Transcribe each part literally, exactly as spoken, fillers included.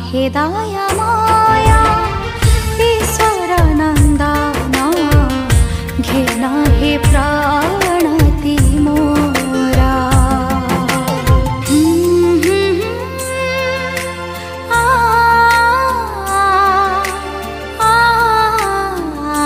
हे दया माया ईश्वर नंदना घेना हे प्राणति मोरा। आ, आ, आ,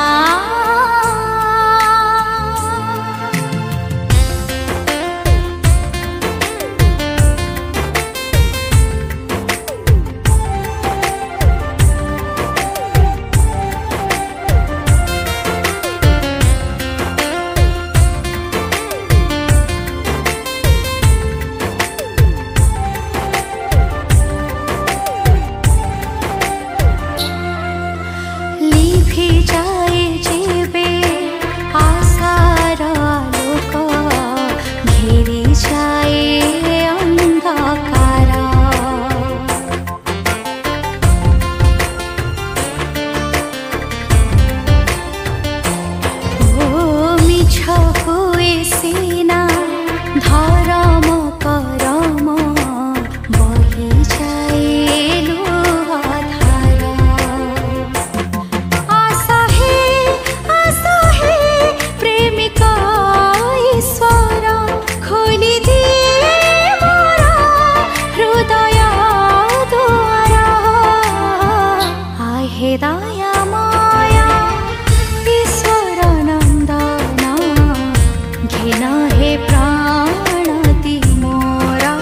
दया माया ईश्वर नंदना घेना हे प्राणति मोरा।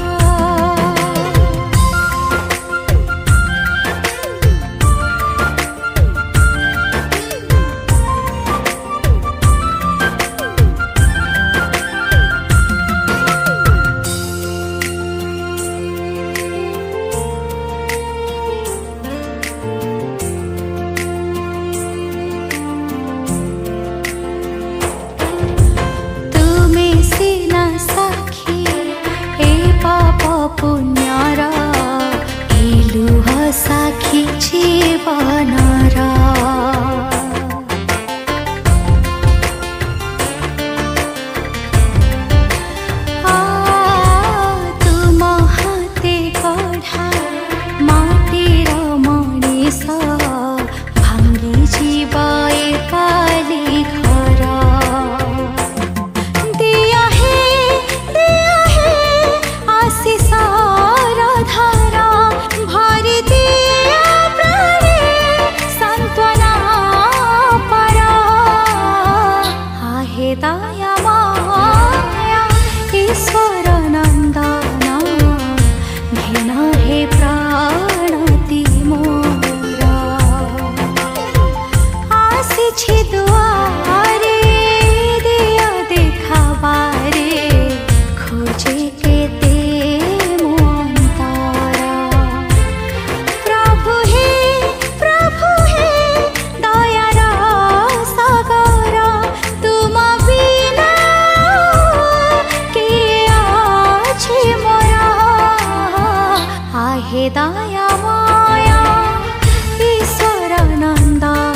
पुण्यारा इलुह साखी जीवनरा। आ तुम हाते गढ़ा माटीर मनीष भांगी जीवा एकाली घर। दिया हे दिया हे आशीष धारा भरी दिया प्राणे सांत्वना परा। आहे दया माया ईश्वर नंदना घेना हे प्राणति मोरा। आसी दुआरे दिया देखा बारे खोजे के हे दया माया ईश्वर नंदना